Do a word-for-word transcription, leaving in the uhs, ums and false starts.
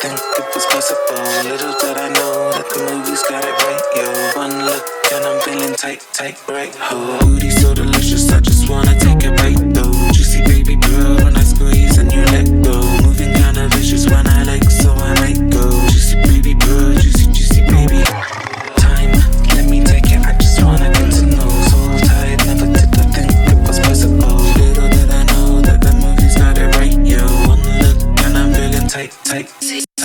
think it was possible. Little did I know that the movies got it right, yo. One look and I'm feeling tight, tight, right, ho. Booty so delicious, I just wanna take a bite, though. Juicy baby girl when I squeeze and you let go. Moving kinda vicious when I like, so I might go. Juicy baby girl, juicy, juicy baby. Time, let me take it, I just wanna get to know. So tired, never did I think it was possible. Little did I know that the movies got it right, yo. One look and I'm feeling tight, tight.